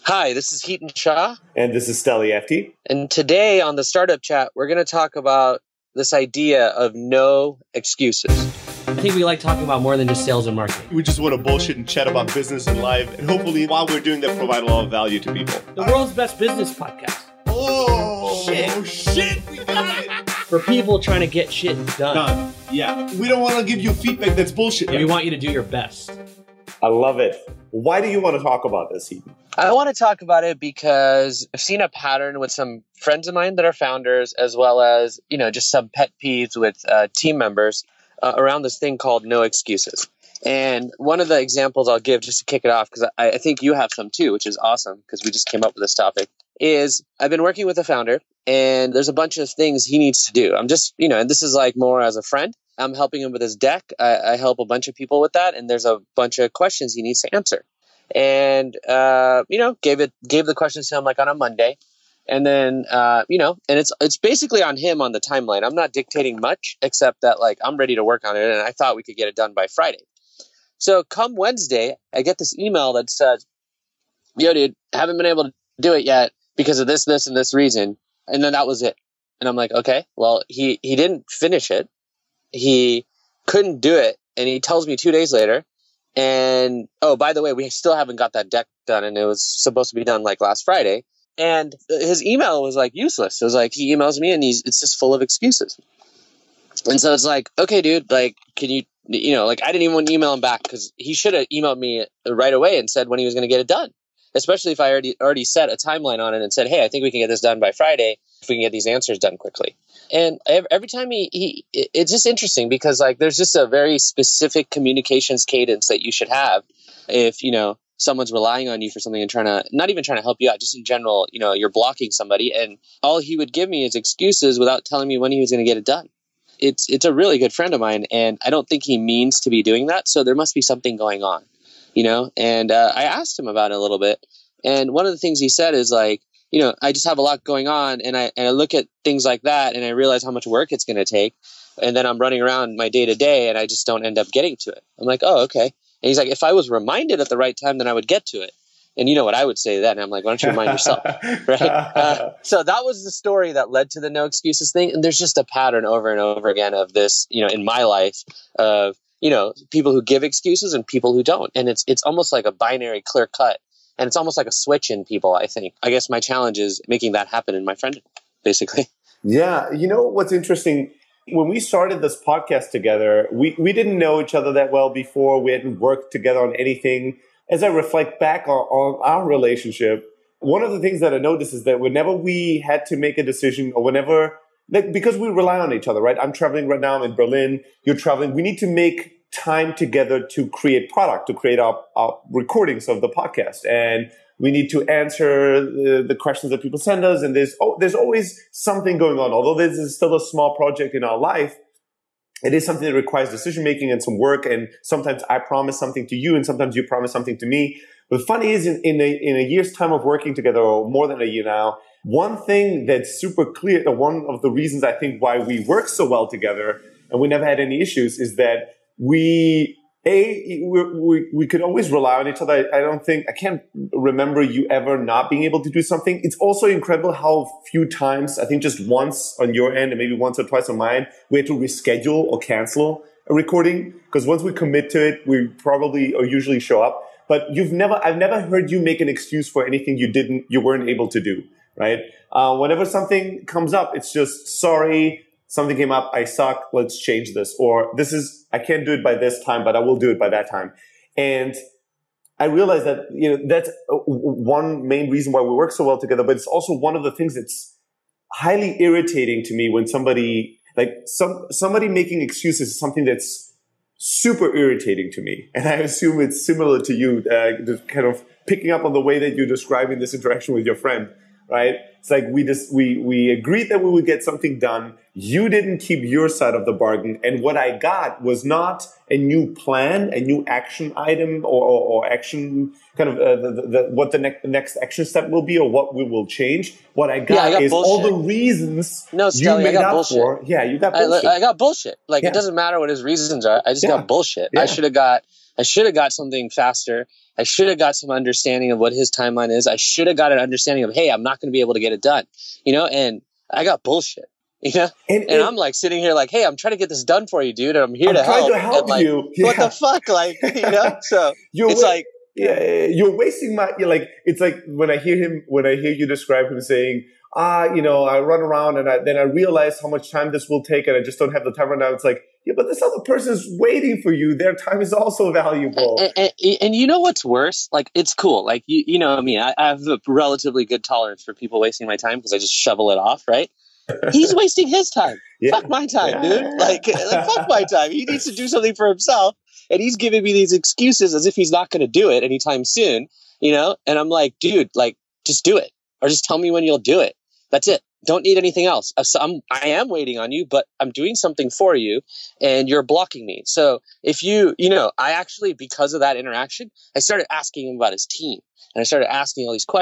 Hi, this is Heaton Shah. And this is Steli FT. And today on the Startup Chat, we're going to talk about this idea of no excuses. I think we like talking about more than just sales and marketing. We just want to bullshit and chat about business and life. And hopefully, while we're doing that, provide a lot of value to people. The world's best business podcast. Oh, shit. We got it. For people trying to get shit done. Yeah. We don't want to give you feedback that's bullshit. We want you to do your best. I love it. Why do you want to talk about this, Heaton? I want to talk about it because I've seen a pattern with some friends of mine that are founders, as well as, just some pet peeves with team members around this thing called no excuses. And one of the examples I'll give just to kick it off, because I think you have some too, which is awesome because we just came up with this topic, is I've been working with a founder and there's a bunch of things he needs to do. I'm just, and this is like more as a friend. I'm helping him with his deck. I help a bunch of people with that. And there's a bunch of questions he needs to answer. And, gave the questions to him like on a Monday. And then, and it's basically on him on the timeline. I'm not dictating much except that like I'm ready to work on it. And I thought we could get it done by Friday. So come Wednesday, I get this email that says, yo, dude, haven't been able to do it yet because of this, and this reason. And then that was it. And I'm like, okay, well, he didn't finish it. He couldn't do it. And he tells me 2 days later. And, oh, by the way, we still haven't got that deck done. And it was supposed to be done like last Friday. And his email was like useless. It was like he emails me and it's just full of excuses. And so it's like, okay, dude, like, can you, I didn't even want to email him back because he should have emailed me right away and said when he was going to get it done. Especially if I already set a timeline on it and said, hey, I think we can get this done by Friday if we can get these answers done quickly. And every time it's just interesting because like there's just a very specific communications cadence that you should have if, someone's relying on you for something and not even trying to help you out, just in general, you're blocking somebody. And all he would give me is excuses without telling me when he was going to get it done. It's a really good friend of mine, and I don't think he means to be doing that. So there must be something going on, and I asked him about it a little bit. And one of the things he said is like, I just have a lot going on and I look at things like that and I realize how much work it's going to take. And then I'm running around my day to day and I just don't end up getting to it. I'm like, oh, okay. And he's like, if I was reminded at the right time, then I would get to it. And you know what I would say then? I'm like, why don't you remind yourself? Right. So that was the story that led to the no excuses thing. And there's just a pattern over and over again of this, in my life of, people who give excuses and people who don't. And it's almost like a binary clear cut. And it's almost like a switch in people, I think. I guess my challenge is making that happen in my friend, basically. Yeah. What's interesting? When we started this podcast together, we didn't know each other that well before. We hadn't worked together on anything. As I reflect back on our relationship, one of the things that I noticed is that whenever we had to make a decision or whenever, because we rely on each other, right? I'm traveling right now. I'm in Berlin. You're traveling. We need to make time together to create product, to create our recordings of the podcast. And we need to answer the questions that people send us. And there's always something going on. Although this is still a small project in our life, it is something that requires decision-making and some work. And sometimes I promise something to you and sometimes you promise something to me. But the funny is in a year's time of working together, or more than a year now, one thing that's super clear, one of the reasons I think why we work so well together and we never had any issues is that we could always rely on each other. I can't remember you ever not being able to do something. It's also incredible how few times, I think just once on your end and maybe once or twice on mine, we had to reschedule or cancel a recording. Because once we commit to it, we probably or usually show up. But I've never heard you make an excuse for anything you weren't able to do, right? Whenever something comes up, it's just, sorry, something came up, I suck, let's change this. Or I can't do it by this time, but I will do it by that time. And I realized that, that's one main reason why we work so well together, but it's also one of the things that's highly irritating to me when somebody making excuses is something that's super irritating to me. And I assume it's similar to you, just kind of picking up on the way that you're describing this interaction with your friend, right? It's like we agreed that we would get something done. You didn't keep your side of the bargain. And what I got was not a new plan, a new action item or action, kind of what the next action step will be or what we will change. What I got is bullshit. All the reasons you made up bullshit. For. Yeah, you got bullshit. I got bullshit. It doesn't matter what his reasons are. I just got bullshit. Yeah. I should have got I should have got something faster. I should have got some understanding of what his timeline is. I should have got an understanding of, hey, I'm not going to be able to get it done, and I got bullshit, and I'm like sitting here like, hey, I'm trying to get this done for you, dude. And I'm here to help. To help like, you. Yeah. What the fuck? Like, so you're wasting it's like when I hear you describe him saying, I run around and then I realize how much time this will take and I just don't have the time right now. It's like, yeah, but this other person is waiting for you. Their time is also valuable. And you know what's worse? Like, it's cool. Like, you know me, I have a relatively good tolerance for people wasting my time because I just shovel it off, right? He's wasting his time. Yeah. Fuck my time, dude. Like, fuck my time. He needs to do something for himself. And he's giving me these excuses as if he's not going to do it anytime soon, And I'm like, dude, like, just do it. Or just tell me when you'll do it. That's it. Don't need anything else. I am waiting on you, but I'm doing something for you and you're blocking me. So if I actually, because of that interaction, I started asking him about his team and I started asking all these questions.